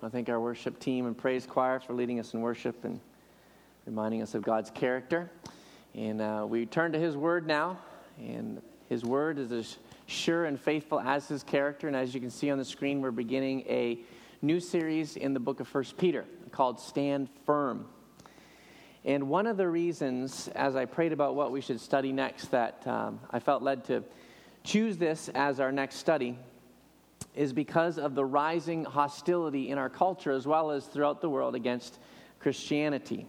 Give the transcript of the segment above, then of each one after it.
I thank our worship team and praise choir for leading us in worship and reminding us of God's character. And we turn to His Word now, and His Word is as sure and faithful as His character. And as you can see on the screen, we're beginning a new series in the book of 1 Peter called Stand Firm. And one of the reasons, as I prayed about what we should study next, that I felt led to choose this as our next study is because of the rising hostility in our culture as well as throughout the world against Christianity.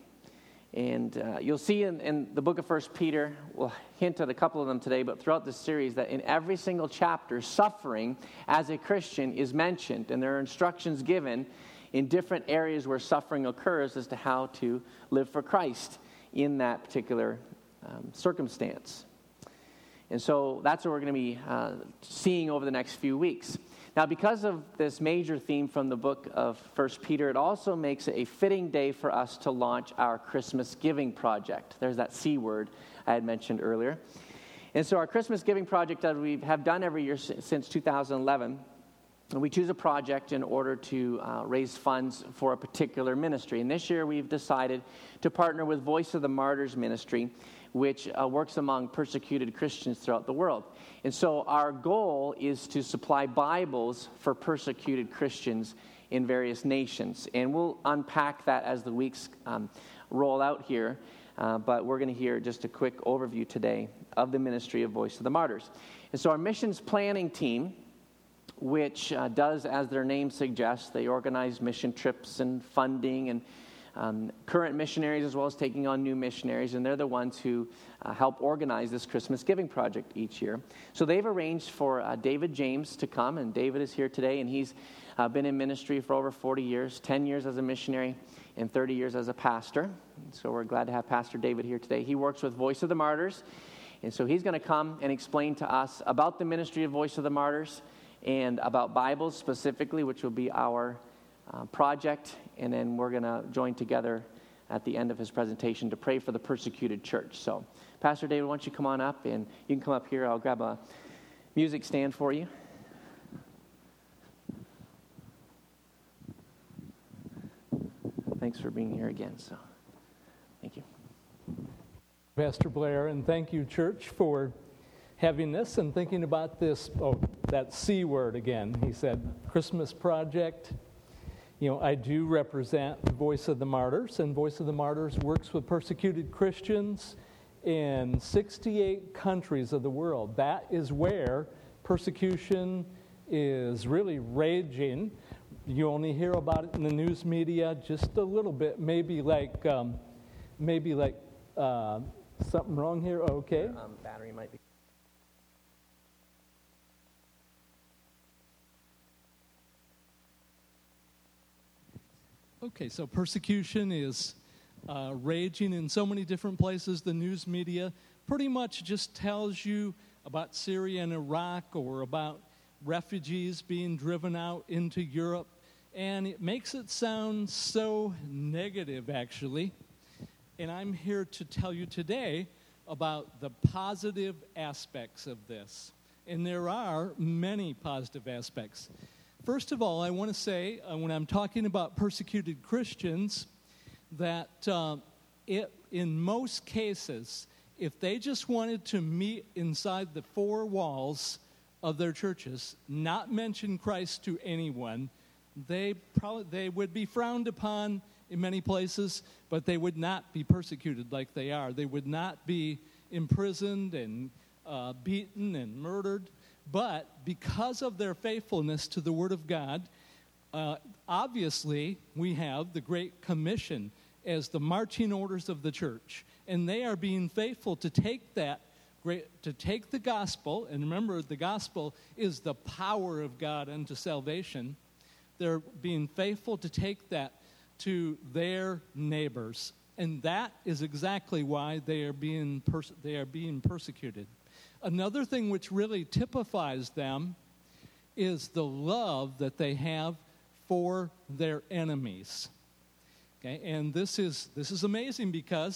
And you'll see in the book of 1 Peter, we'll hint at a couple of them today, but throughout this series that in every single chapter, suffering as a Christian is mentioned, and there are instructions given in different areas where suffering occurs as to how to live for Christ in that particular circumstance. And so that's what we're going to be seeing over the next few weeks. Now, because of this major theme from the book of 1 Peter, it also makes it a fitting day for us to launch our Christmas Giving Project. There's that C word I had mentioned earlier. And so our Christmas Giving Project that we have done every year since 2011, and we choose a project in order to raise funds for a particular ministry. And this year we've decided to partner with Voice of the Martyrs Ministry, which works among persecuted Christians throughout the world. And so our goal is to supply Bibles for persecuted Christians in various nations. And we'll unpack that as the weeks roll out here. But we're going to hear just a quick overview today of the ministry of Voice of the Martyrs. And so our missions planning team, which does, as their name suggests, they organize mission trips and funding and current missionaries as well as taking on new missionaries, and they're the ones who help organize this Christmas Giving Project each year. So they've arranged for David James to come, and David is here today, and he's been in ministry for over 40 years, 10 years as a missionary, and 30 years as a pastor. So we're glad to have Pastor David here today. He works with Voice of the Martyrs, and so he's going to come and explain to us about the ministry of Voice of the Martyrs and about Bibles specifically, which will be our project, and then we're going to join together at the end of his presentation to pray for the persecuted church. So, Pastor David, why don't you come on up, and you can come up here. I'll grab a music stand for you. Thanks for being here again. So, thank you. Pastor Blair, and thank you, church, for having this and thinking about this. Oh, that C word again. He said, Christmas project. You know, I do represent Voice of the Martyrs, and Voice of the Martyrs works with persecuted Christians in 68 countries of the world. That is where persecution is really raging. You only hear about it in the news media just a little bit, maybe like something wrong here. Okay. Battery might be. Okay, so persecution is raging in so many different places. The news media pretty much just tells you about Syria and Iraq or about refugees being driven out into Europe. And it makes it sound so negative, actually. And I'm here to tell you today about the positive aspects of this. And there are many positive aspects. First of all, I want to say, when I'm talking about persecuted Christians, that in most cases, if they just wanted to meet inside the four walls of their churches, not mention Christ to anyone, they would be frowned upon in many places, but they would not be persecuted like they are. They would not be imprisoned and beaten and murdered. But because of their faithfulness to the Word of God, obviously we have the Great Commission as the marching orders of the church. And they are being faithful to take the gospel, and remember the gospel is the power of God unto salvation. They're being faithful to take that to their neighbors. And that is exactly why they are being persecuted. Another thing which really typifies them is the love that they have for their enemies. Okay, and this is amazing because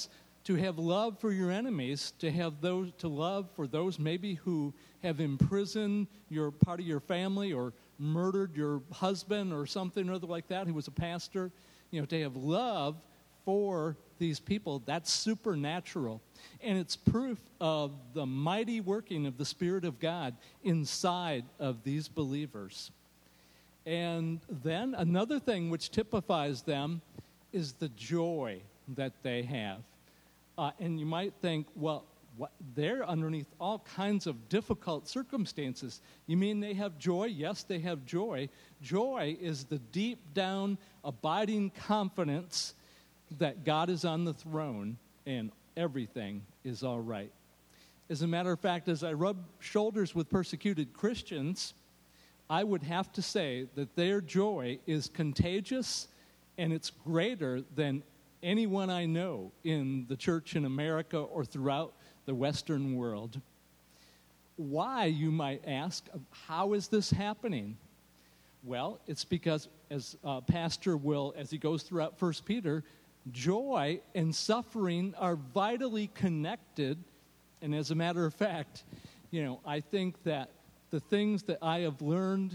to have love for your enemies, to love for those maybe who have imprisoned your part of your family or murdered your husband or something or other like that, who was a pastor, to have love for these people, that's supernatural. And it's proof of the mighty working of the Spirit of God inside of these believers. And then another thing which typifies them is the joy that they have. And you might think, well, they're underneath all kinds of difficult circumstances. You mean they have joy? Yes, they have joy. Joy is the deep down, abiding confidence that God is on the throne and everything is all right. As a matter of fact, as I rub shoulders with persecuted Christians, I would have to say that their joy is contagious and it's greater than anyone I know in the church in America or throughout the Western world. Why, you might ask, how is this happening? Well, it's because, as Pastor will, as he goes throughout 1 Peter, joy and suffering are vitally connected. And as a matter of fact, I think that the things that I have learned,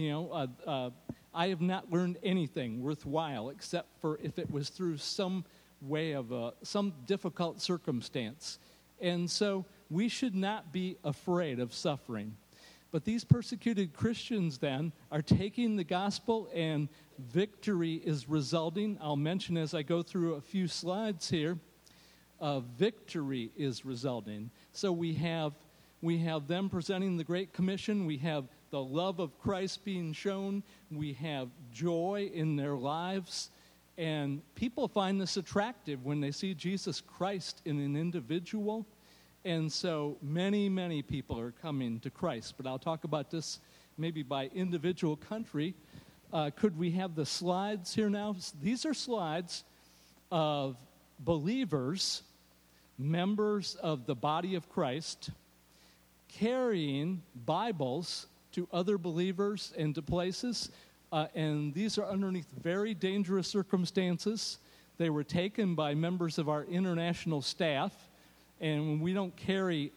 I have not learned anything worthwhile except for if it was through some way of some difficult circumstance. And so we should not be afraid of suffering. But these persecuted Christians then are taking the gospel and victory is resulting. I'll mention as I go through a few slides here, victory is resulting. So we have them presenting the Great Commission. We have the love of Christ being shown. We have joy in their lives. And people find this attractive when they see Jesus Christ in an individual. And so many, many people are coming to Christ. But I'll talk about this maybe by individual country. Could we have the slides here now? These are slides of believers, members of the body of Christ, carrying Bibles to other believers and to places. And these are underneath very dangerous circumstances. They were taken by members of our international staff. And we don't carry,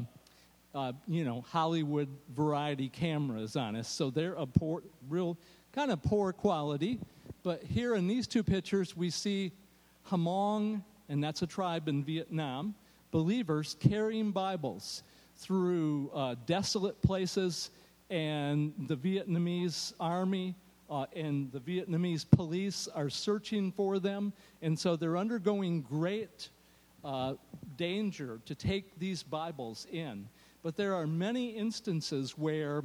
Hollywood variety cameras on us. So they're a real kind of poor quality. But here in these two pictures, we see Hmong, and that's a tribe in Vietnam, believers carrying Bibles through desolate places, and the Vietnamese army and the Vietnamese police are searching for them. And so they're undergoing great danger to take these Bibles in. But there are many instances where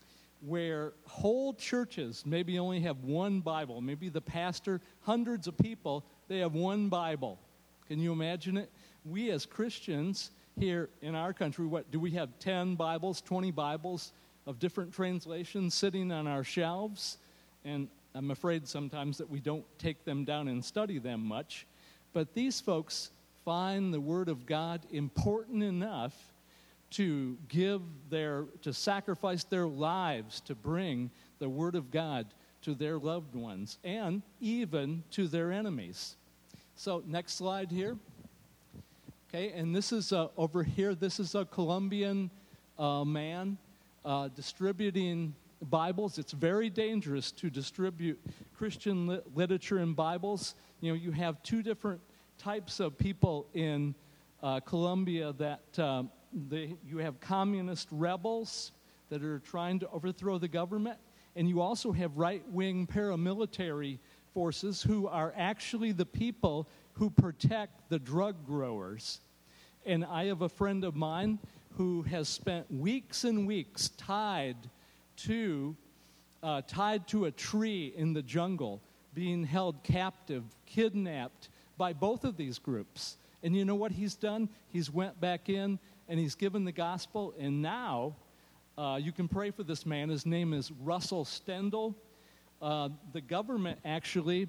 whole churches maybe only have one Bible. Maybe the pastor, hundreds of people, they have one Bible. Can you imagine it? We as Christians here in our country, do we have 10 Bibles, 20 Bibles of different translations sitting on our shelves? And I'm afraid sometimes that we don't take them down and study them much. But these folks find the Word of God important enough to sacrifice their lives to bring the Word of God to their loved ones and even to their enemies. So next slide here. Okay, and this is over here, this is a Colombian man distributing Bibles. It's very dangerous to distribute Christian literature and Bibles. You have two different types of people in Colombia that you have communist rebels that are trying to overthrow the government, and you also have right-wing paramilitary forces who are actually the people who protect the drug growers. And I have a friend of mine who has spent weeks and weeks tied to a tree in the jungle, being held captive, kidnapped by both of these groups. And you know what he's done? He's went back in and he's given the gospel, and now you can pray for this man. His name is Russell Stendel. The government actually,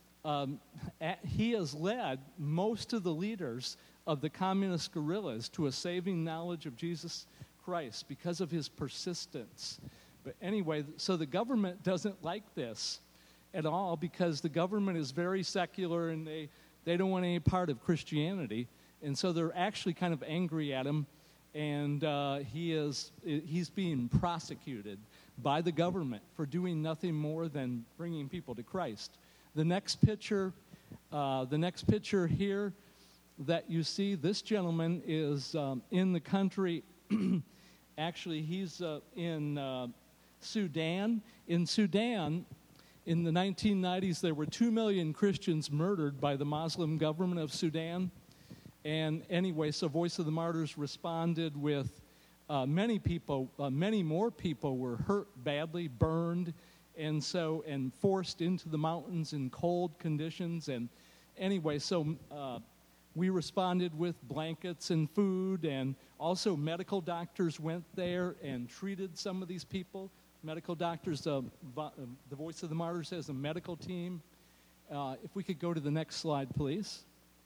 he has led most of the leaders of the communist guerrillas to a saving knowledge of Jesus Christ because of his persistence. But anyway, so the government doesn't like this at all because the government is very secular and they don't want any part of Christianity. And so they're actually kind of angry at him, and he's being prosecuted by the government for doing nothing more than bringing people to Christ. The next picture here that you see, this gentleman is in the country. Actually, he's in Sudan. In Sudan, in the 1990s, there were 2 million Christians murdered by the Muslim government of Sudan. And anyway, so Voice of the Martyrs responded with many more people were hurt badly, burned, and forced into the mountains in cold conditions. And anyway, so we responded with blankets and food, and also medical doctors went there and treated some of these people. Medical doctors, the Voice of the Martyrs has a medical team. If we could go to the next slide, please.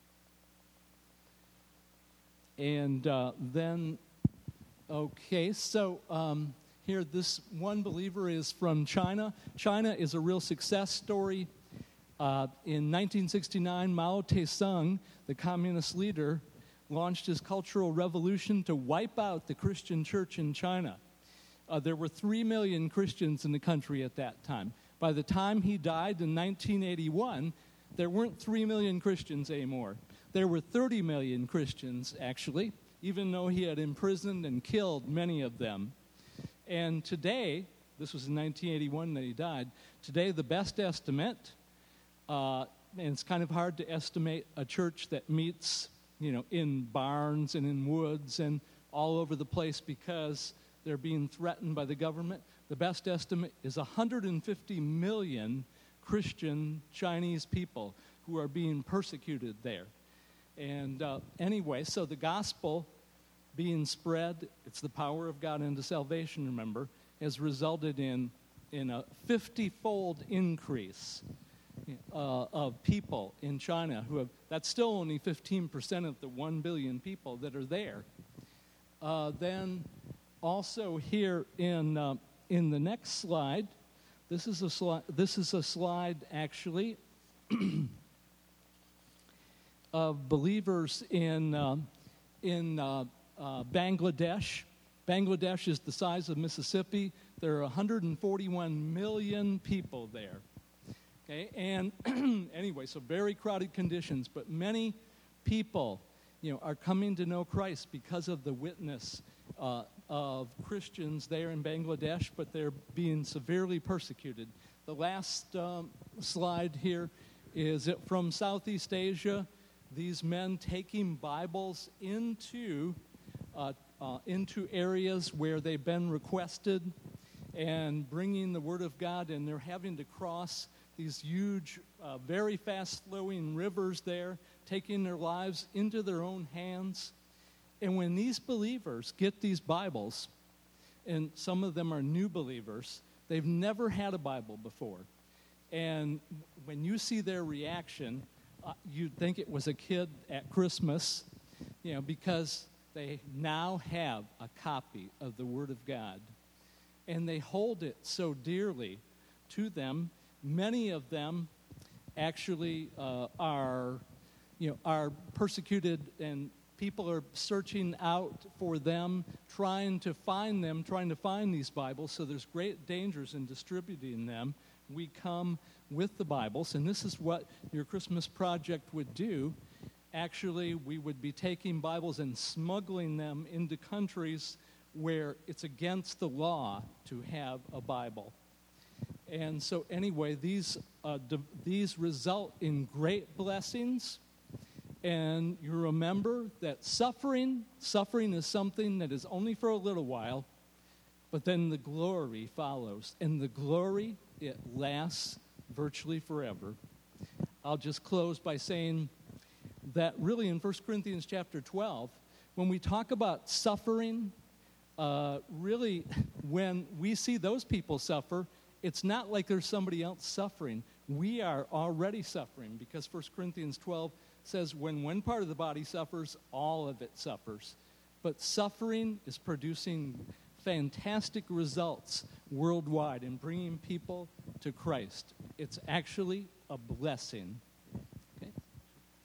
And then, okay, so here, this one believer is from China. China is a real success story. In 1969, Mao Zedong, the communist leader, launched his Cultural Revolution to wipe out the Christian church in China. There were 3 million Christians in the country at that time. By the time he died in 1981, there weren't 3 million Christians anymore. There were 30 million Christians, actually, even though he had imprisoned and killed many of them. And today, this was in 1981 that he died, today the best estimate, and it's kind of hard to estimate a church that meets, in barns and in woods and all over the place because they're being threatened by the government. The best estimate is 150 million Christian Chinese people who are being persecuted there. And anyway, so the gospel being spread, it's the power of God into salvation, remember, has resulted in a 50-fold increase of people in China who have, that's still only 15% of the 1 billion people that are there. Then also here in the next slide, this is a slide actually of believers in Bangladesh. Bangladesh is the size of Mississippi. There are 141 million people there. Okay, and anyway, so very crowded conditions, but many people, are coming to know Christ because of the witness of Christians there in Bangladesh, but they're being severely persecuted. The last slide here is from Southeast Asia. These men taking Bibles into areas where they've been requested and bringing the Word of God, and they're having to cross these huge, very fast-flowing rivers there, taking their lives into their own hands. And when these believers get these Bibles, and some of them are new believers, they've never had a Bible before. And when you see their reaction, you'd think it was a kid at Christmas, because they now have a copy of the Word of God. And they hold it so dearly to them. Many of them actually are persecuted, and people are searching out for them, trying to find these Bibles. So there's great dangers in distributing them. We come with the Bibles, and this is what your Christmas project would do. Actually, we would be taking Bibles and smuggling them into countries where it's against the law to have a Bible. And so anyway, these result in great blessings. And you remember that suffering is something that is only for a little while, but then the glory follows. And the glory, it lasts virtually forever. I'll just close by saying that really in 1 Corinthians chapter 12, when we talk about suffering, really when we see those people suffer, it's not like there's somebody else suffering. We are already suffering, because 1 Corinthians 12 says when one part of the body suffers, all of it suffers. But suffering is producing fantastic results worldwide in bringing people to Christ. It's actually a blessing. Okay? Well, thank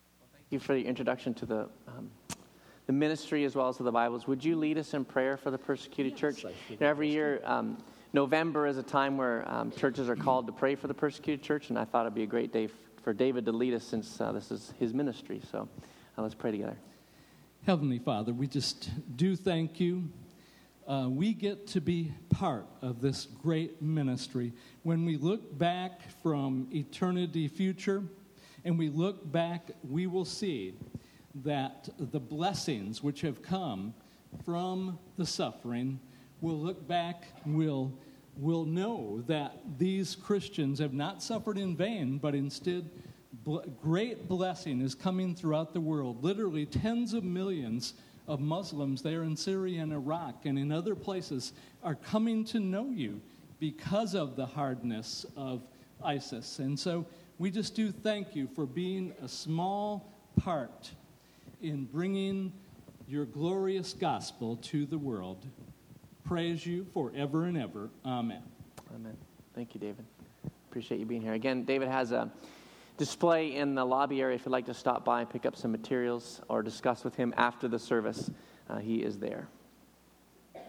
you for the introduction to the ministry as well as to the Bibles. Would you lead us in prayer for the persecuted church? Every year, November is a time where churches are called to pray for the persecuted church, and I thought it'd be a great day for David to lead us since this is his ministry. So let's pray together. Heavenly Father, we just do thank you. We get to be part of this great ministry. When we look back from eternity future, and we look back, we will see that the blessings which have come from the suffering, we'll look back, we'll know that these Christians have not suffered in vain, but instead great blessing is coming throughout the world. Literally tens of millions of Muslims there in Syria and Iraq and in other places are coming to know you because of the hardness of ISIS. And so we just do thank you for being a small part in bringing your glorious gospel to the world. Praise you forever and ever. Amen. Amen. Thank you, David. Appreciate you being here. Again, David has a display in the lobby area if you'd like to stop by and pick up some materials or discuss with him after the service. He is there. All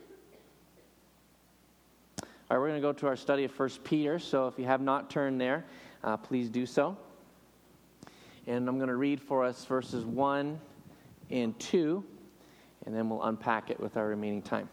right, we're going to go to our study of 1 Peter. So if you have not turned there, please do so. And I'm going to read for us verses 1 and 2, and then we'll unpack it with our remaining time.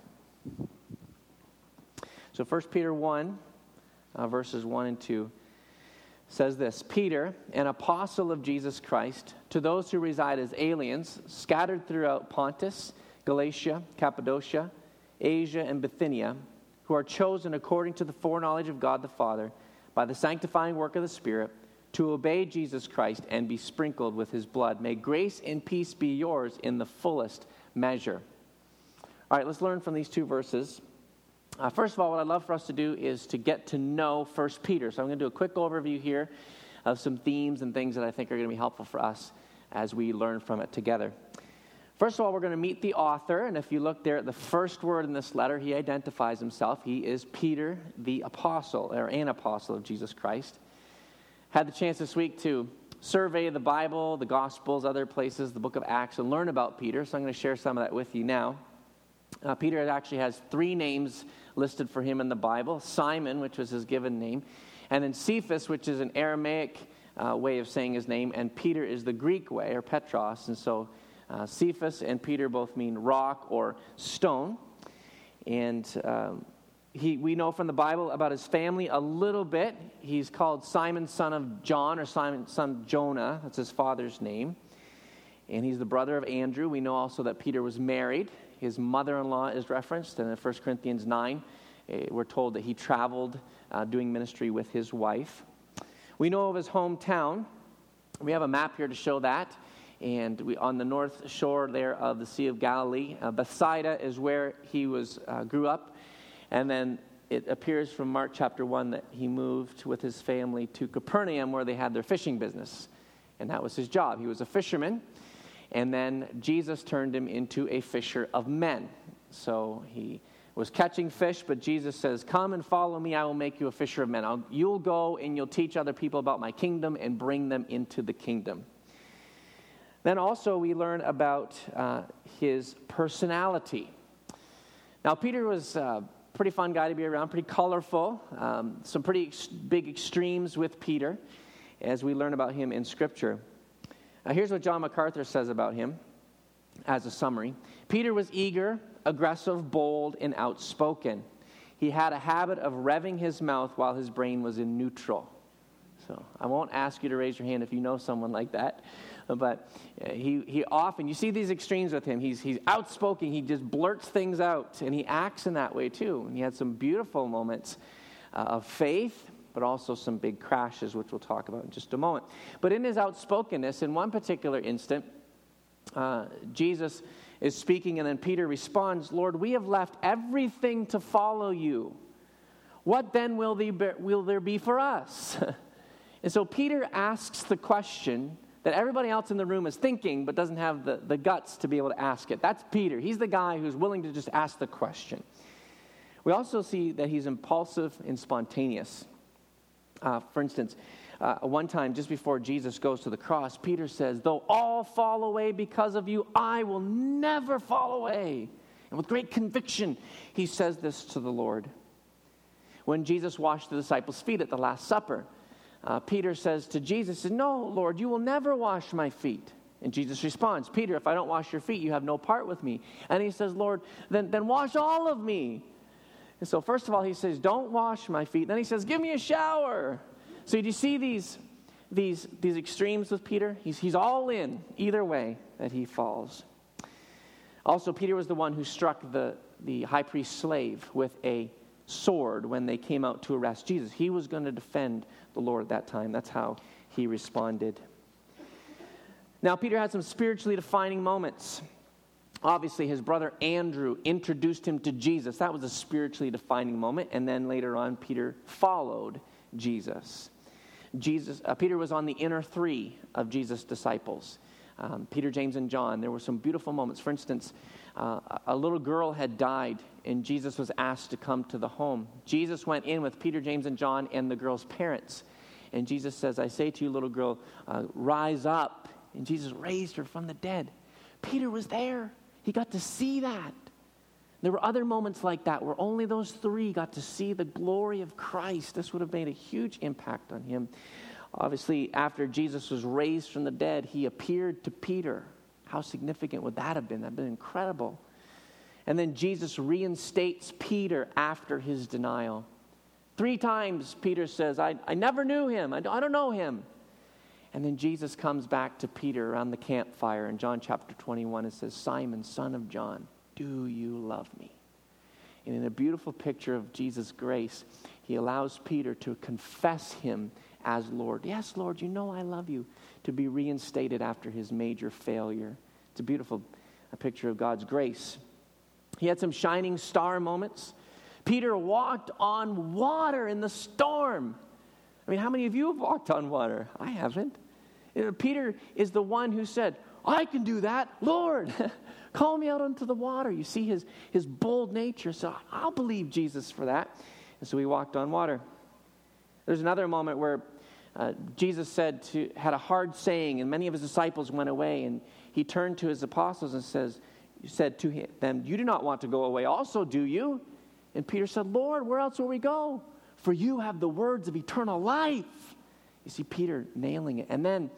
So 1 Peter 1, verses 1 and 2. Says this: Peter, an apostle of Jesus Christ, to those who reside as aliens, scattered throughout Pontus, Galatia, Cappadocia, Asia, and Bithynia, who are chosen according to the foreknowledge of God the Father, by the sanctifying work of the Spirit, to obey Jesus Christ and be sprinkled with his blood. May grace and peace be yours in the fullest measure. All right, let's learn from these two verses. First of all, what I'd love for us to do is to get to know 1 Peter. So I'm going to do a quick overview here of some themes and things that I think are going to be helpful for us as we learn from it together. First of all, we're going to meet the author. And if you look there at the first word in this letter, he identifies himself. He is Peter, the apostle, or an apostle of Jesus Christ. Had the chance this week to survey the Bible, the Gospels, other places, the book of Acts, and learn about Peter. So I'm going to share some of that with you now. Peter actually has 3 names listed for him in the Bible: Simon, which was his given name, and then Cephas, which is an Aramaic way of saying his name, and Peter is the Greek way, or Petros. And so Cephas and Peter both mean rock or stone. And we know from the Bible about his family a little bit. He's called Simon, son of John, or Simon, son of Jonah. That's his father's name. And he's the brother of Andrew. We know also that Peter was married. His mother-in-law is referenced, and in 1 Corinthians 9, we're told that he traveled doing ministry with his wife. We know of his hometown. We have a map here to show that. And on the north shore there of the Sea of Galilee, Bethsaida is where he grew up. And then it appears from Mark chapter 1 that he moved with his family to Capernaum, where they had their fishing business. And that was his job. He was a fisherman. And then Jesus turned him into a fisher of men. So he was catching fish, but Jesus says, "Come and follow me, I will make you a fisher of men." You'll go and you'll teach other people about my kingdom and bring them into the kingdom. Then also we learn about his personality. Now Peter was a pretty fun guy to be around, pretty colorful, some pretty big extremes with Peter as we learn about him in Scripture. Here's what John MacArthur says about him as a summary. Peter was eager, aggressive, bold, and outspoken. He had a habit of revving his mouth while his brain was in neutral. So I won't ask you to raise your hand if you know someone like that. But he often, you see these extremes with him. He's outspoken. He just blurts things out, and he acts in that way too. And he had some beautiful moments of faith, but also some big crashes, which we'll talk about in just a moment. But in his outspokenness, in one particular instant, Jesus is speaking, and then Peter responds, "Lord, we have left everything to follow you. What then will there be for us?" And so Peter asks the question that everybody else in the room is thinking, but doesn't have the guts to be able to ask it. That's Peter. He's the guy who's willing to just ask the question. We also see that he's impulsive and spontaneous. For instance, One time, just before Jesus goes to the cross, Peter says, though all fall away because of you, I will never fall away. And with great conviction, he says this to the Lord. When Jesus washed the disciples' feet at the Last Supper, Peter says to Jesus, no, Lord, you will never wash my feet. And Jesus responds, Peter, if I don't wash your feet, you have no part with me. And he says, Lord, then wash all of me. And so first of all, he says, don't wash my feet. Then he says, give me a shower. So do you see these extremes with Peter? He's all in either way that he falls. Also, Peter was the one who struck the high priest's slave with a sword when they came out to arrest Jesus. He was going to defend the Lord at that time. That's how he responded. Now, Peter had some spiritually defining moments. Obviously, his brother Andrew introduced him to Jesus. That was a spiritually defining moment. And then later on, Peter followed Jesus. Peter was on the inner three of Jesus' disciples. Peter, James, and John. There were some beautiful moments. For instance, a little girl had died, and Jesus was asked to come to the home. Jesus went in with Peter, James, and John and the girl's parents. And Jesus says, I say to you, little girl, rise up. And Jesus raised her from the dead. Peter was there. He got to see that. There were other moments like that where only those three got to see the glory of Christ. This would have made a huge impact on him. Obviously, after Jesus was raised from the dead, he appeared to Peter. How significant would that have been? That would have been incredible. And then Jesus reinstates Peter after his denial. 3 times Peter says, I never knew him. I don't know him. And then Jesus comes back to Peter around the campfire in John chapter 21 and says, Simon, son of John, do you love me? And in a beautiful picture of Jesus' grace, he allows Peter to confess him as Lord. Yes, Lord, you know I love you. To be reinstated after his major failure. It's a beautiful picture of God's grace. He had some shining star moments. Peter walked on water in the storm. I mean, how many of you have walked on water? I haven't. Peter is the one who said, I can do that. Lord, call me out onto the water. You see his bold nature. So I'll believe Jesus for that. And so he walked on water. There's another moment where Jesus had a hard saying, and many of his disciples went away, and he turned to his apostles and said to them, you do not want to go away also, do you? And Peter said, Lord, where else will we go? For you have the words of eternal life. You see Peter nailing it. And then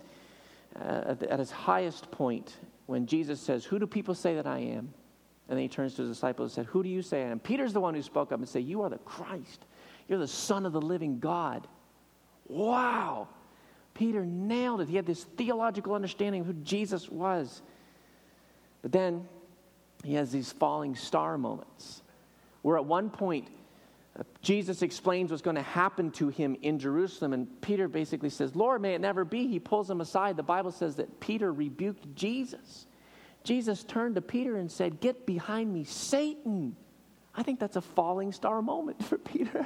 at his highest point, when Jesus says, who do people say that I am? And then he turns to his disciples and said, who do you say I am? Peter's the one who spoke up and said, you are the Christ. You're the Son of the living God. Wow. Peter nailed it. He had this theological understanding of who Jesus was. But then he has these falling star moments where at one point Jesus explains what's going to happen to him in Jerusalem, and Peter basically says, Lord, may it never be. He pulls him aside. The Bible says that Peter rebuked Jesus. Jesus turned to Peter and said, get behind me, Satan. I think that's a falling star moment for Peter.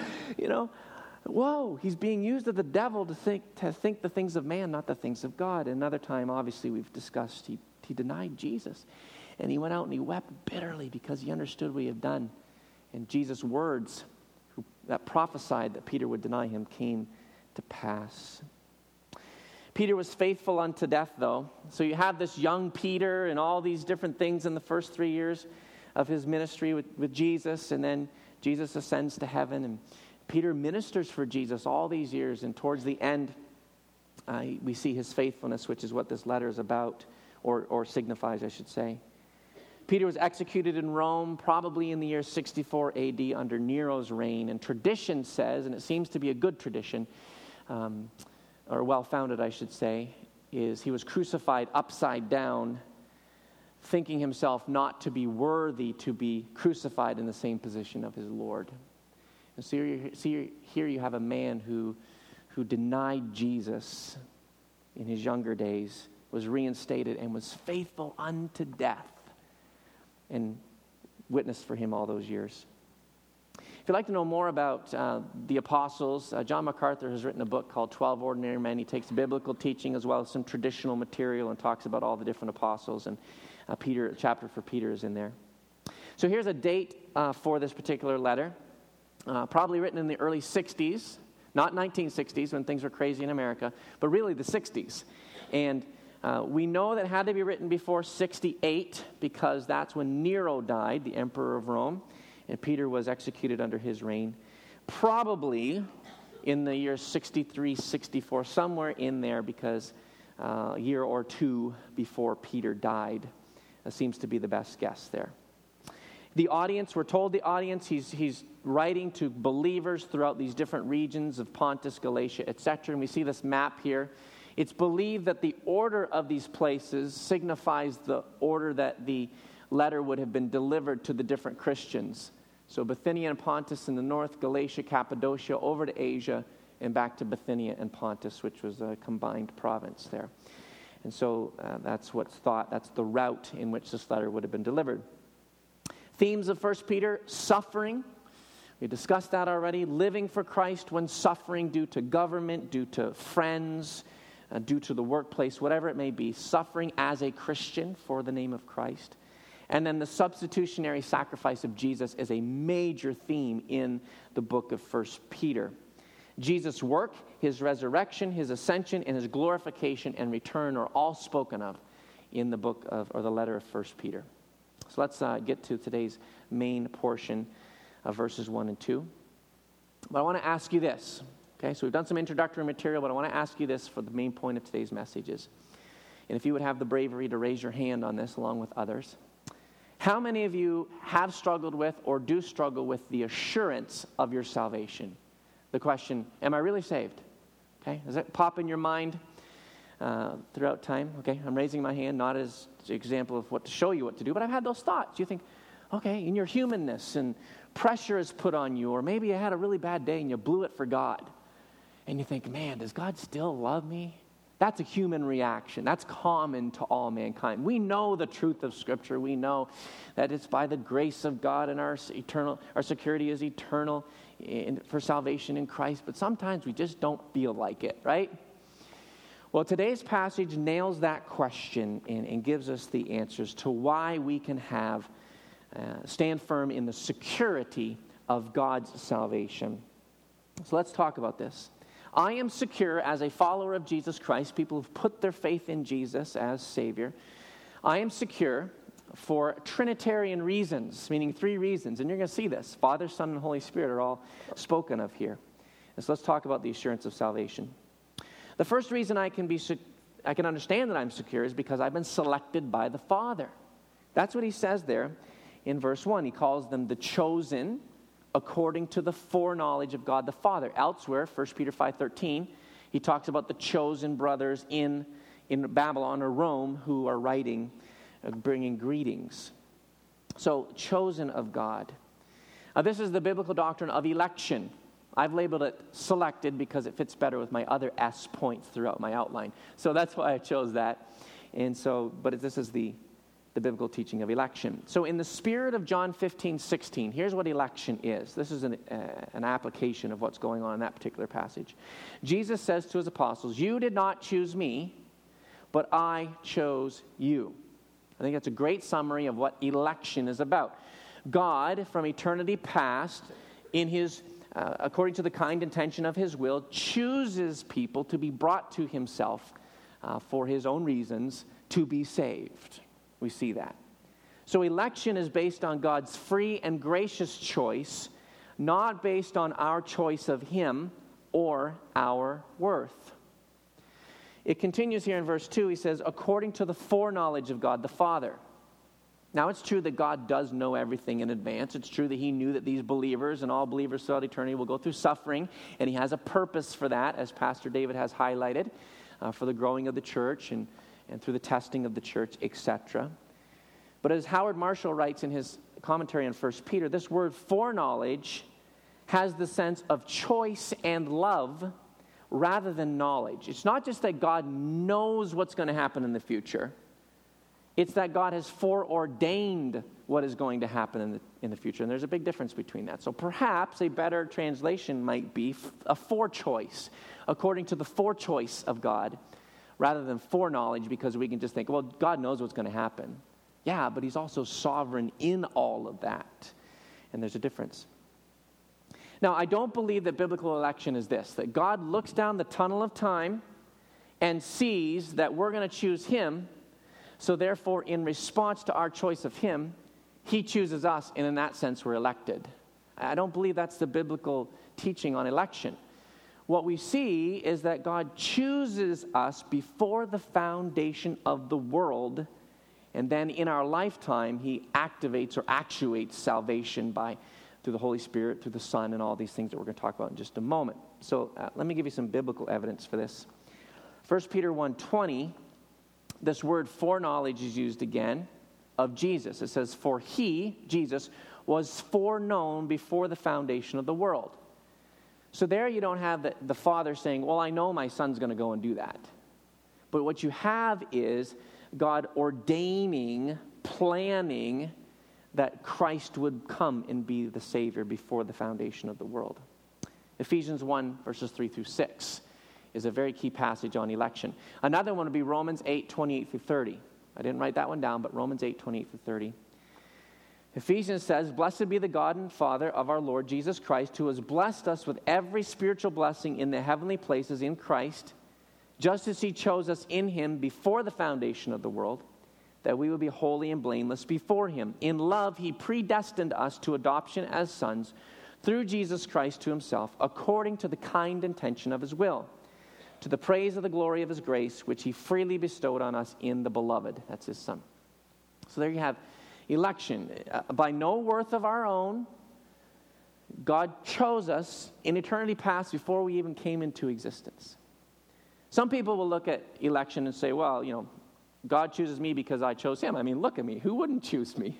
Whoa, he's being used of the devil to think the things of man, not the things of God. Another time, obviously, we've discussed, he denied Jesus. And he went out and he wept bitterly because he understood what he had done. And Jesus' words that prophesied that Peter would deny him came to pass. Peter was faithful unto death, though. So you have this young Peter and all these different things in the first 3 years of his ministry with Jesus. And then Jesus ascends to heaven. And Peter ministers for Jesus all these years. And towards the end, we see his faithfulness, which is what this letter is about, or signifies, I should say. Peter was executed in Rome probably in the year 64 AD under Nero's reign. And tradition says, and it seems to be a good tradition, or well-founded I should say, is he was crucified upside down, thinking himself not to be worthy to be crucified in the same position of his Lord. And so here you have a man who denied Jesus in his younger days, was reinstated, and was faithful unto death, and witnessed for him all those years. If you'd like to know more about the apostles, John MacArthur has written a book called 12 Ordinary Men. He takes biblical teaching as well as some traditional material and talks about all the different apostles, and a chapter for Peter is in there. So here's a date for this particular letter, probably written in the early 60s. Not 1960s when things were crazy in America, but really the 60s. And we know that it had to be written before 68 because that's when Nero died, the emperor of Rome, and Peter was executed under his reign. Probably in the year 63, 64, somewhere in there, because a year or two before Peter died. That seems to be the best guess there. The audience, we're told the audience, he's writing to believers throughout these different regions of Pontus, Galatia, etc. And we see this map here. It's believed that the order of these places signifies the order that the letter would have been delivered to the different Christians. So Bithynia and Pontus in the north, Galatia, Cappadocia, over to Asia, and back to Bithynia and Pontus, which was a combined province there. And so that's what's thought. That's the route in which this letter would have been delivered. Themes of 1 Peter, suffering. We discussed that already. Living for Christ when suffering due to government, due to friends, due to the workplace, whatever it may be. Suffering as a Christian for the name of Christ. And then the substitutionary sacrifice of Jesus is a major theme in the book of 1 Peter. Jesus' work, his resurrection, his ascension, and his glorification and return are all spoken of in the book of, or the letter of 1 Peter. So let's get to today's main portion of verses 1 and 2. But I want to ask you this. Okay, so we've done some introductory material, but I want to ask you this for the main point of today's messages. And if you would have the bravery to raise your hand on this along with others. How many of you have struggled with or do struggle with the assurance of your salvation? The question, am I really saved? Okay, does that pop in your mind throughout time? Okay, I'm raising my hand, not as an example of what to show you what to do, but I've had those thoughts. You think, okay, in your humanness and pressure is put on you, or maybe you had a really bad day and you blew it for God. And you think, man, does God still love me? That's a human reaction. That's common to all mankind. We know the truth of Scripture. We know that it's by the grace of God and our security is eternal for salvation in Christ. But sometimes we just don't feel like it, right? Well, today's passage nails that question and gives us the answers to why we can have stand firm in the security of God's salvation. So let's talk about this. I am secure as a follower of Jesus Christ, people who've put their faith in Jesus as Savior. I am secure for Trinitarian reasons, meaning 3 reasons. And you're going to see this. Father, Son, and Holy Spirit are all spoken of here. And so let's talk about the assurance of salvation. The first reason I can understand that I'm secure is because I've been selected by the Father. That's what he says there in verse 1. He calls them the chosen according to the foreknowledge of God the Father. Elsewhere, 1 Peter 5:13, he talks about the chosen brothers in Babylon or Rome who are writing, bringing greetings. So, chosen of God. This is the biblical doctrine of election. I've labeled it selected because it fits better with my other S points throughout my outline. So that's why I chose that. And so, but this is the biblical teaching of election. So in the spirit of John 15:16, here's what election is. This is an application of what's going on in that particular passage. Jesus says to his apostles, "You did not choose me, but I chose you." I think that's a great summary of what election is about. God, from eternity past, in his according to the kind intention of his will, chooses people to be brought to himself for his own reasons to be saved. We see that. So election is based on God's free and gracious choice, not based on our choice of him or our worth. It continues here in verse 2. He says, according to the foreknowledge of God the Father. Now, it's true that God does know everything in advance. It's true that he knew that these believers and all believers throughout eternity will go through suffering, and he has a purpose for that, as Pastor David has highlighted, for the growing of the church and through the testing of the church, etc. But as Howard Marshall writes in his commentary on 1 Peter, this word foreknowledge has the sense of choice and love rather than knowledge. It's not just that God knows what's going to happen in the future. It's that God has foreordained what is going to happen in the future. And there's a big difference between that. So perhaps a better translation might be a forechoice, according to the forechoice of God, rather than foreknowledge, because we can just think, well, God knows what's going to happen. Yeah, but he's also sovereign in all of that. And there's a difference. Now, I don't believe that biblical election is this, that God looks down the tunnel of time and sees that we're going to choose him, so therefore, in response to our choice of him, he chooses us, and in that sense, we're elected. I don't believe that's the biblical teaching on election. What we see is that God chooses us before the foundation of the world, and then in our lifetime, he activates or actuates salvation through the Holy Spirit, through the Son, and all these things that we're going to talk about in just a moment. So let me give you some biblical evidence for this. 1 Peter 1:20, this word foreknowledge is used again of Jesus. It says, for he, Jesus, was foreknown before the foundation of the world. So there you don't have the Father saying, well, I know my Son's going to go and do that. But what you have is God ordaining, planning that Christ would come and be the Savior before the foundation of the world. Ephesians 1, verses 3 through 6 is a very key passage on election. Another one would be Romans 8, 28 through 30. I didn't write that one down, but Romans 8, 28 through 30. Ephesians says, blessed be the God and Father of our Lord Jesus Christ, who has blessed us with every spiritual blessing in the heavenly places in Christ, just as he chose us in him before the foundation of the world, that we would be holy and blameless before him. In love, he predestined us to adoption as sons through Jesus Christ to himself, according to the kind intention of his will, to the praise of the glory of his grace, which he freely bestowed on us in the beloved. That's his Son. So there you have election. By no worth of our own, God chose us in eternity past before we even came into existence. Some people will look at election and say, well, God chooses me because I chose him. I mean, look at me. Who wouldn't choose me?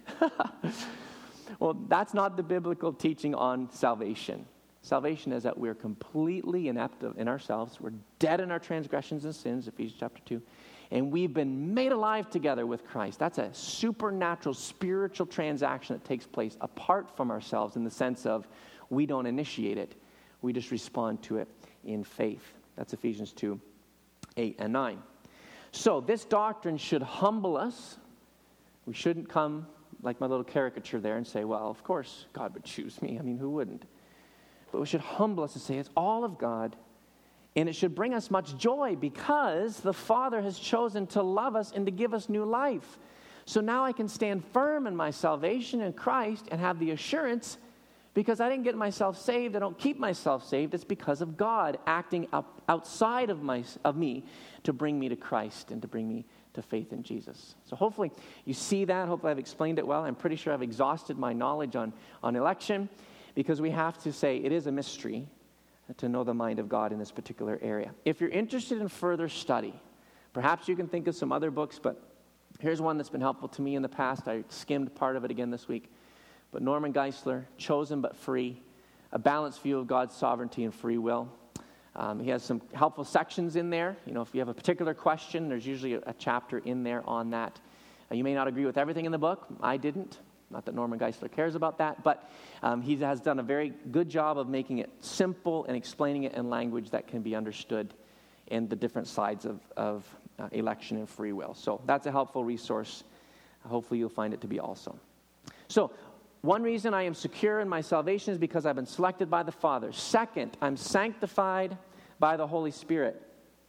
Well, that's not the biblical teaching on salvation. Salvation is that we're completely inept in ourselves. We're dead in our transgressions and sins, Ephesians chapter 2. And we've been made alive together with Christ. That's a supernatural, spiritual transaction that takes place apart from ourselves in the sense of we don't initiate it. We just respond to it in faith. That's Ephesians 2, 8 and 9. So this doctrine should humble us. We shouldn't come like my little caricature there and say, well, of course God would choose me. I mean, who wouldn't? But we should humble us and say it's all of God. And it should bring us much joy because the Father has chosen to love us and to give us new life. So now I can stand firm in my salvation in Christ and have the assurance because I didn't get myself saved. I don't keep myself saved. It's because of God acting outside of me to bring me to Christ and to bring me to faith in Jesus. So hopefully you see that. Hopefully I've explained it well. I'm pretty sure I've exhausted my knowledge on election because we have to say it is a mystery to know the mind of God in this particular area. If you're interested in further study, perhaps you can think of some other books, but here's one that's been helpful to me in the past. I skimmed part of it again this week. But Norman Geisler, Chosen but Free, A Balanced View of God's Sovereignty and Free Will. He has some helpful sections in there. If you have a particular question, there's usually a chapter in there on that. You may not agree with everything in the book. I didn't. Not that Norman Geisler cares about that, but he has done a very good job of making it simple and explaining it in language that can be understood in the different sides of election and free will. So that's a helpful resource. Hopefully you'll find it to be also. So one reason I am secure in my salvation is because I've been selected by the Father. Second, I'm sanctified by the Holy Spirit.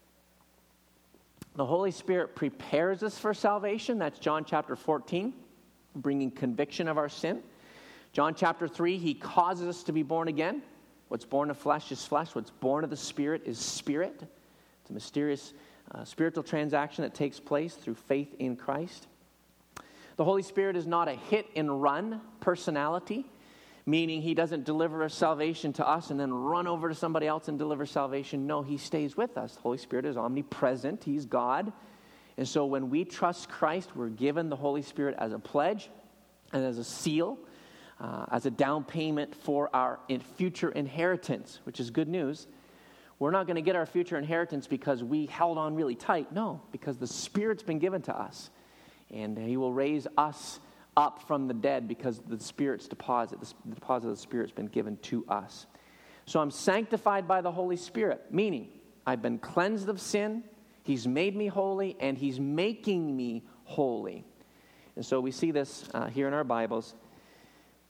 The Holy Spirit prepares us for salvation. That's John chapter 14. Bringing conviction of our sin. John chapter 3, he causes us to be born again. What's born of flesh is flesh. What's born of the Spirit is spirit. It's a mysterious spiritual transaction that takes place through faith in Christ. The Holy Spirit is not a hit-and-run personality, meaning he doesn't deliver salvation to us and then run over to somebody else and deliver salvation. No, he stays with us. The Holy Spirit is omnipresent. He's God. And so when we trust Christ, we're given the Holy Spirit as a pledge and as a seal, as a down payment for our future inheritance, which is good news. We're not going to get our future inheritance because we held on really tight. No, because the Spirit's been given to us. And he will raise us up from the dead because the Spirit's deposit, the deposit of the Spirit's been given to us. So I'm sanctified by the Holy Spirit, meaning I've been cleansed of sin. He's made me holy, and he's making me holy. And so we see this here in our Bibles.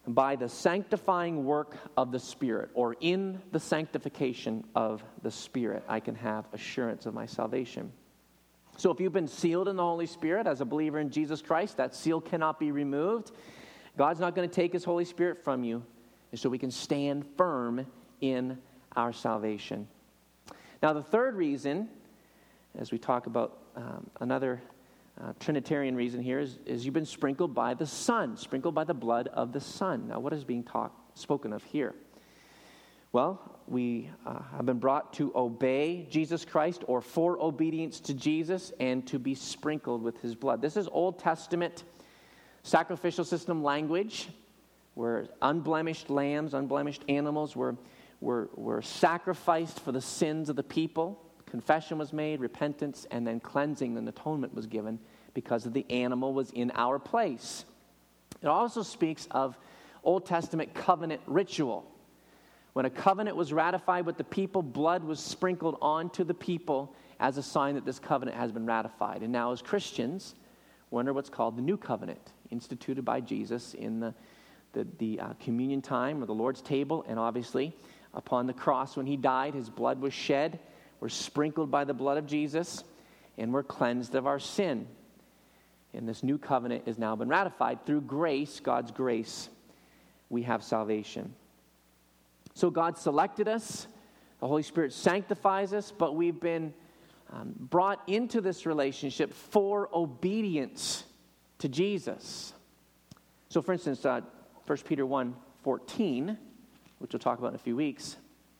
by the sanctifying work of the Spirit, or in the sanctification of the Spirit, I can have assurance of my salvation. So if you've been sealed in the Holy Spirit as a believer in Jesus Christ, that seal cannot be removed. God's not going to take His Holy Spirit from you, and so we can stand firm in our salvation. Now, the third reason, as we talk about another Trinitarian reason here, is you've been sprinkled by the Son, sprinkled by the blood of the Son. Now, what is being spoken of here? Well, we have been brought to obey Jesus Christ, or for obedience to Jesus, and to be sprinkled with His blood. This is Old Testament sacrificial system language, where unblemished lambs, unblemished animals were sacrificed for the sins of the people. Confession was made, repentance, and then cleansing and atonement was given because of the animal was in our place. It also speaks of Old Testament covenant ritual. When a covenant was ratified with the people, blood was sprinkled onto the people as a sign that this covenant has been ratified. And now as Christians, we're under what's called the New Covenant, instituted by Jesus in the communion time or the Lord's table, and obviously upon the cross when He died, His blood was shed. We're sprinkled by the blood of Jesus, and we're cleansed of our sin. And this new covenant has now been ratified. Through grace, God's grace, we have salvation. So God selected us. The Holy Spirit sanctifies us, but we've been brought into this relationship for obedience to Jesus. So for instance, 1 Peter 1:14, which we'll talk about in a few weeks,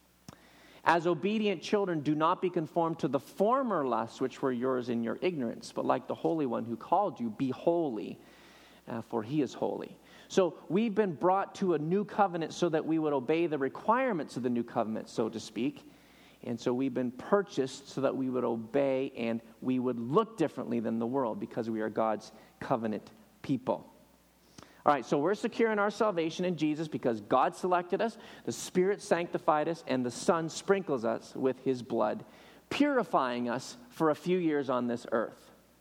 as obedient children, do not be conformed to the former lusts which were yours in your ignorance, but like the Holy One who called you, be holy, for He is holy. So we've been brought to a new covenant so that we would obey the requirements of the new covenant, so to speak. And so we've been purchased so that we would obey and we would look differently than the world because we are God's covenant people. All right, so we're secure in our salvation in Jesus because God selected us, the Spirit sanctified us, and the Son sprinkles us with His blood, purifying us for a few years on this earth.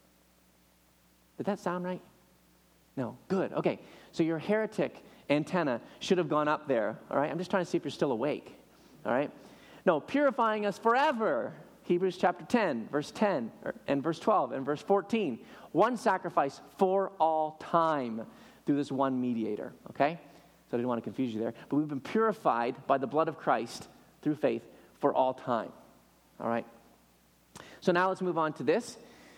Did that sound right? No. Good. Okay, so your heretic antenna should have gone up there, all right? I'm just trying to see if you're still awake, all right? No, purifying us forever. Hebrews chapter 10, verse 10, and verse 12, and verse 14. One sacrifice for all time through this one mediator, okay? So I didn't want to confuse you there. But we've been purified by the blood of Christ through faith for all time, all right? So now let's move on to this.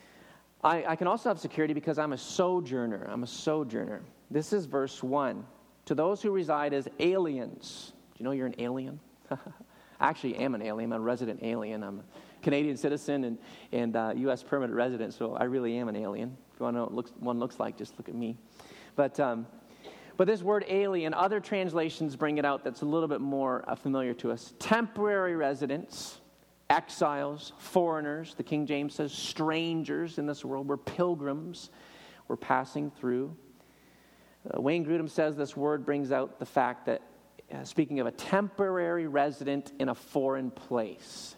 I can also have security because I'm a sojourner. I'm a sojourner. This is verse 1. To those who reside as aliens. Do you know you're an alien? I actually am an alien. I'm a resident alien. I'm a Canadian citizen and U.S. permanent resident, so I really am an alien. If you want to know what one looks like, just look at me. But this word alien, other translations bring it out that's a little bit more familiar to us. Temporary residents, exiles, foreigners. The King James says strangers in this world. We're pilgrims. We're passing through. Wayne Grudem says this word brings out the fact that, speaking of a temporary resident in a foreign place.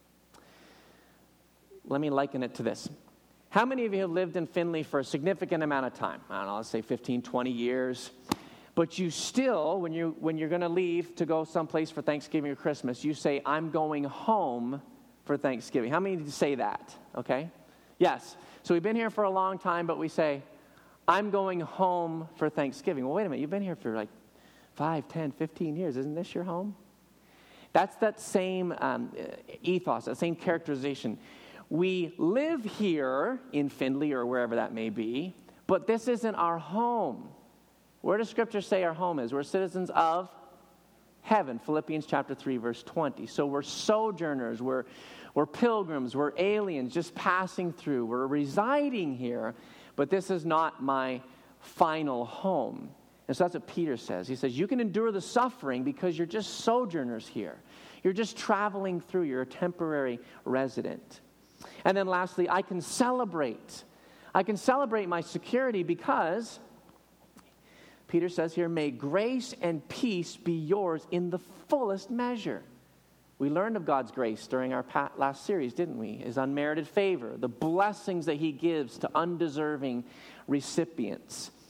Let me liken it to this. How many of you have lived in Findlay for a significant amount of time? I don't know, let's say 15, 20 years. But you still, when you're going to leave to go someplace for Thanksgiving or Christmas, you say, I'm going home for Thanksgiving. How many of you say that? Okay? Yes. So we've been here for a long time, but we say, I'm going home for Thanksgiving. Well, wait a minute. You've been here for like 5, 10, 15 years. Isn't this your home? That's that same ethos, that same characterization. We live here in Findlay or wherever that may be, but this isn't our home. Where does Scripture say our home is? We're citizens of heaven. Philippians chapter 3, verse 20. So we're sojourners, we're pilgrims, we're aliens just passing through. We're residing here, but this is not my final home. And so that's what Peter says. He says, you can endure the suffering because you're just sojourners here. You're just traveling through. You're a temporary resident. And then lastly, I can celebrate. I can celebrate my security because, Peter says here, may grace and peace be yours in the fullest measure. We learned of God's grace during our last series, didn't we? His unmerited favor, the blessings that He gives to undeserving recipients.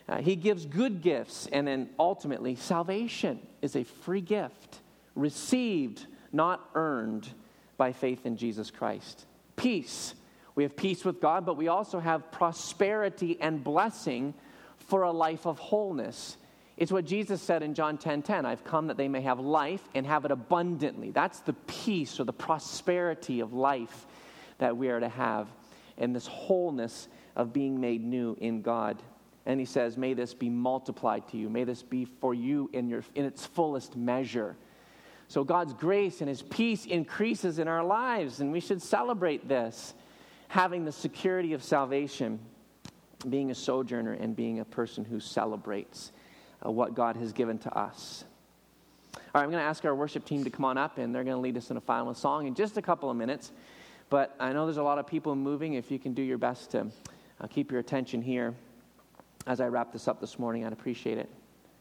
He gives good gifts, and then ultimately, salvation is a free gift, received, not earned, by faith in Jesus Christ. Peace. We have peace with God, but we also have prosperity and blessing for a life of wholeness. It's what Jesus said in John 10:10. I've come that they may have life and have it abundantly. That's the peace or the prosperity of life that we are to have, and this wholeness of being made new in God. And he says, may this be multiplied to you. May this be for you in its fullest measure. So God's grace and his peace increases in our lives, and we should celebrate this, having the security of salvation, being a sojourner and being a person who celebrates what God has given to us. All right, I'm going to ask our worship team to come on up, and they're going to lead us in a final song in just a couple of minutes. But I know there's a lot of people moving. If you can do your best to keep your attention here as I wrap this up this morning, I'd appreciate it.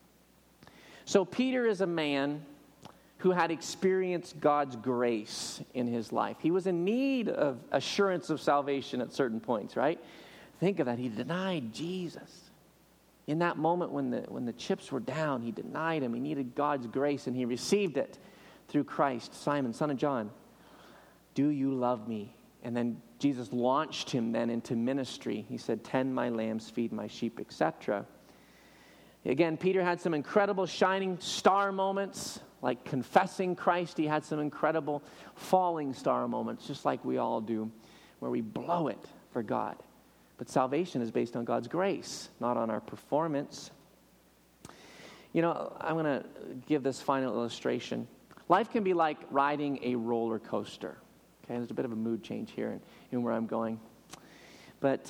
So Peter is a man who had experienced God's grace in his life. He was in need of assurance of salvation at certain points, right? Think of that. He denied Jesus. In that moment when the chips were down, he denied him. He needed God's grace, and he received it through Christ. Simon, son of John, do you love me? And then Jesus launched him then into ministry. He said, tend my lambs, feed my sheep, etc. Again, Peter had some incredible shining star moments, like confessing Christ. He had some incredible falling star moments, just like we all do, where we blow it for God. But salvation is based on God's grace, not on our performance. You know, I'm going to give this final illustration. Life can be like riding a roller coaster. Okay, there's a bit of a mood change here in where I'm going. But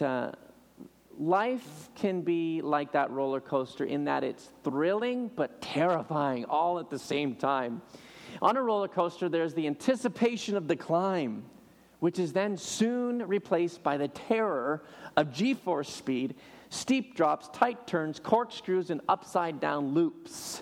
life can be like that roller coaster in that it's thrilling but terrifying all at the same time. On a roller coaster, there's the anticipation of the climb, which is then soon replaced by the terror of G-force speed, steep drops, tight turns, corkscrews, and upside-down loops.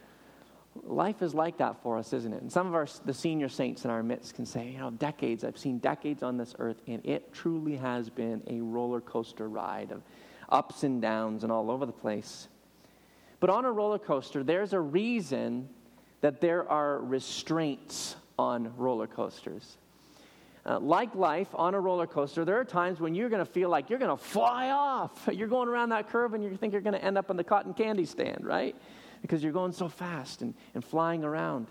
Life is like that for us, isn't it? And some of the senior saints in our midst can say, decades, I've seen decades on this earth, and it truly has been a roller coaster ride of ups and downs and all over the place. But on a roller coaster, there's a reason that there are restraints on roller coasters. Like life, on a roller coaster, there are times when you're going to feel like you're going to fly off. You're going around that curve and you think you're going to end up on the cotton candy stand, right? Because you're going so fast and flying around.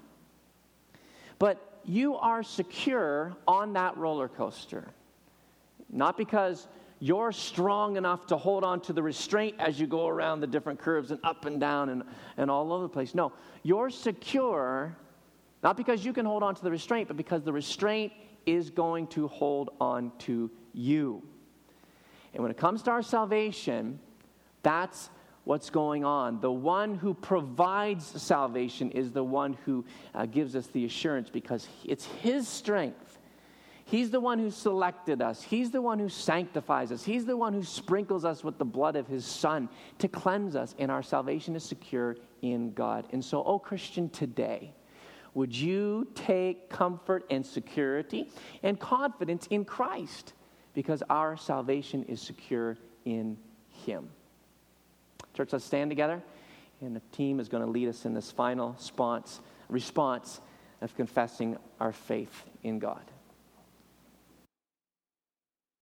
But you are secure on that roller coaster. Not because you're strong enough to hold on to the restraint as you go around the different curves and up and down and all over the place. No, you're secure not because you can hold on to the restraint, but because the restraint is going to hold on to you. And when it comes to our salvation, that's what's going on. The one who provides salvation is the one who gives us the assurance, because it's his strength. He's the one who selected us. He's the one who sanctifies us. He's the one who sprinkles us with the blood of his Son to cleanse us, and our salvation is secure in God. And so, Christian, today, would you take comfort and security and confidence in Christ, because our salvation is secure in him. Church, let's stand together, and the team is going to lead us in this final response of confessing our faith in God.